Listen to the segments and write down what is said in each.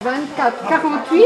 24, 48,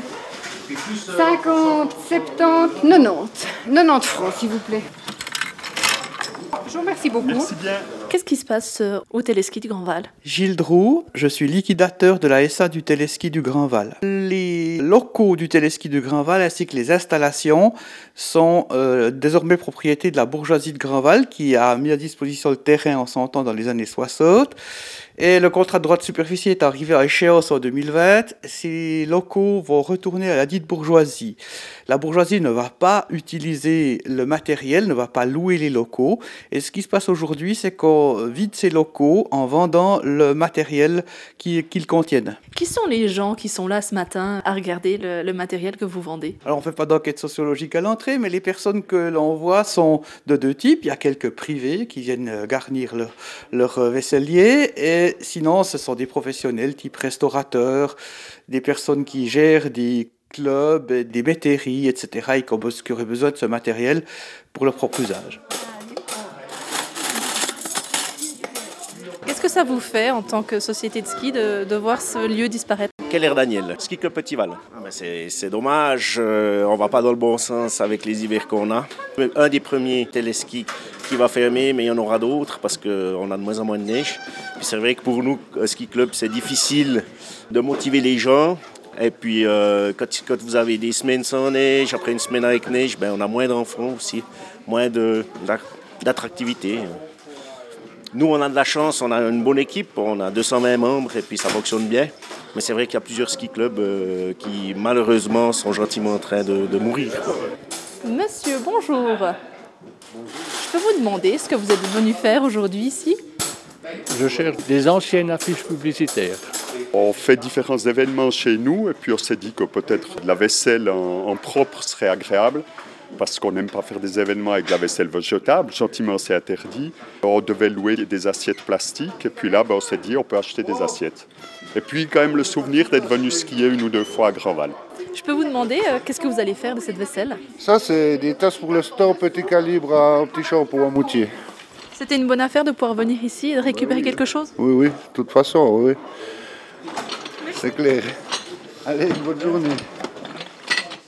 50, 70, 90. 90 francs, s'il vous plaît. Je vous remercie beaucoup. Merci bien. Qu'est-ce qui se passe au téléski du Grand Val? Gilles Droux, je suis liquidateur de la SA du téléski du Grand Val. Les locaux du téléski du Grand Val ainsi que les installations sont désormais propriété de la bourgeoisie de Grand Val qui a mis à disposition le terrain en son temps dans les années 60. Et le contrat de droit de superficie est arrivé à échéance en 2020. Ces locaux vont retourner à la dite bourgeoisie. La bourgeoisie ne va pas utiliser le matériel, ne va pas louer les locaux. Et ce qui se passe aujourd'hui, c'est qu'on vide ces locaux en vendant le matériel qu'ils contiennent. Qui sont les gens qui sont là ce matin à regarder le matériel que vous vendez? Alors on ne fait pas d'enquête sociologique à l'entrée, mais les personnes que l'on voit sont de deux types. Il y a quelques privés qui viennent garnir leur vaisselier et sinon, ce sont des professionnels type restaurateurs, des personnes qui gèrent des clubs, des métairies, etc. et qui auraient besoin de ce matériel pour leur propre usage. Qu'est-ce que ça vous fait en tant que société de ski de voir ce lieu disparaître? Keller Daniel, Ski Club Petit Val. C'est dommage, on va pas dans le bon sens avec les hivers qu'on a. Un des premiers téléskis qui va fermer, mais il y en aura d'autres parce qu'on a de moins en moins de neige. Puis c'est vrai que pour nous, ski club, c'est difficile de motiver les gens. Et puis quand vous avez des semaines sans neige, après une semaine avec neige, on a moins d'enfants aussi, moins d'attractivité. Nous, on a de la chance, on a une bonne équipe, on a 220 membres et puis ça fonctionne bien. Mais c'est vrai qu'il y a plusieurs ski clubs qui, malheureusement, sont gentiment en train de mourir. Monsieur, bonjour. Je peux vous demander ce que vous êtes venu faire aujourd'hui ici? Je cherche des anciennes affiches publicitaires. On fait différents événements chez nous et puis on s'est dit que peut-être la vaisselle en propre serait agréable parce qu'on n'aime pas faire des événements avec de la vaisselle jetable. Gentiment, c'est interdit. On devait louer des assiettes plastiques et puis là, on s'est dit on peut acheter des assiettes. Et puis quand même le souvenir d'être venu skier une ou deux fois à Grand Val. Je peux vous demander qu'est-ce que vous allez faire de cette vaisselle? Ça, c'est des tasses pour le store petit calibre à petit shampoing à moutier. C'était une bonne affaire de pouvoir venir ici et de récupérer quelque chose? Oui, de toute façon, oui. C'est clair. Allez, une bonne journée.